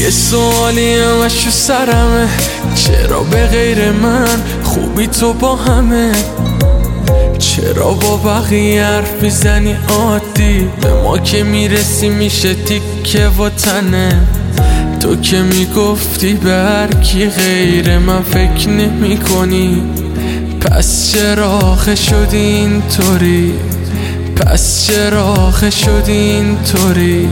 یه سوالی همش تو سرمه، چرا به غیر من خوبی تو با همه؟ چرا با بقیه حرف میزنی عادی؟ به ما که میرسی میشه تیکه و تنه. تو که میگفتی به هر کی غیر من فکر نمی کنی، پس چرا آخه شدی اینطوری؟ پس چرا آخه شدی اینطوری؟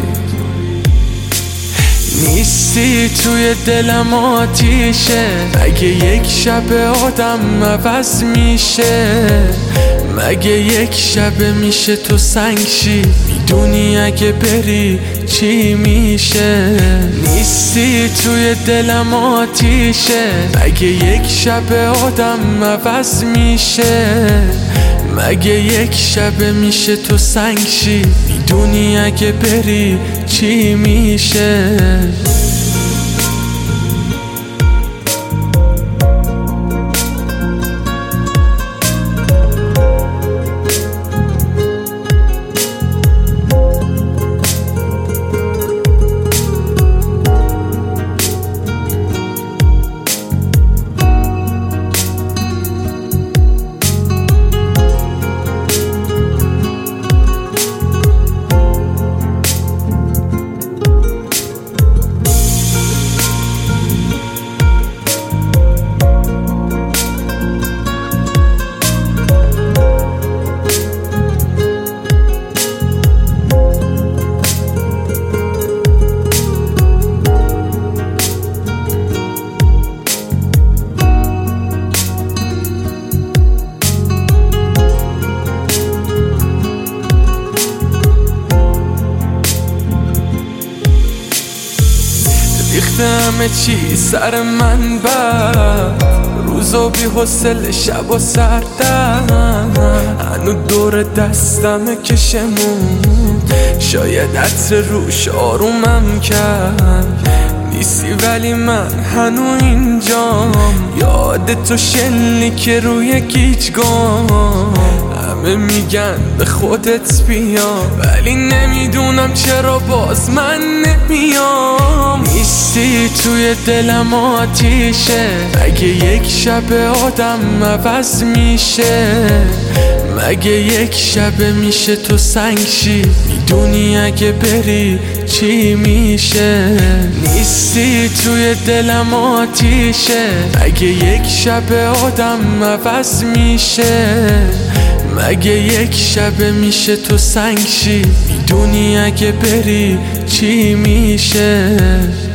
نیستی توی دلم آتیشه، مگه یک شب آدم عوض میشه؟ مگه یک شب میشه تو سنگ شی؟ میدونی اگه بری چی میشه؟ نیستی توی دلم آتیشه، مگه یک شب آدم عوض میشه؟ مگه یک شب میشه تو سنگ شی؟ میدونی اگه بری چی میشه؟ ریخته همه چی سر من بد، روزا بی حوصله شب و سردن، هنو دور دستمه کشمون، شاید عطر روش آرومم کرد. نیستی ولی من هنو اینجام، یاد تو شلی که روی گیجگام. همه میگن به خودت بیا، ولی نمیدونم چرا باز من نمیام. نیستی توی دلم آتیشه، مگه یک شب آدم عوض میشه؟ مگه یک شب میشه تو سنگ شی؟ میدونی اگه بری چی میشه؟ نیستی توی دلم آتیشه، مگه یک شب آدم عوض میشه؟ مگه یک شب میشه تو سنگ شی؟ میدونی اگه بری چی میشه؟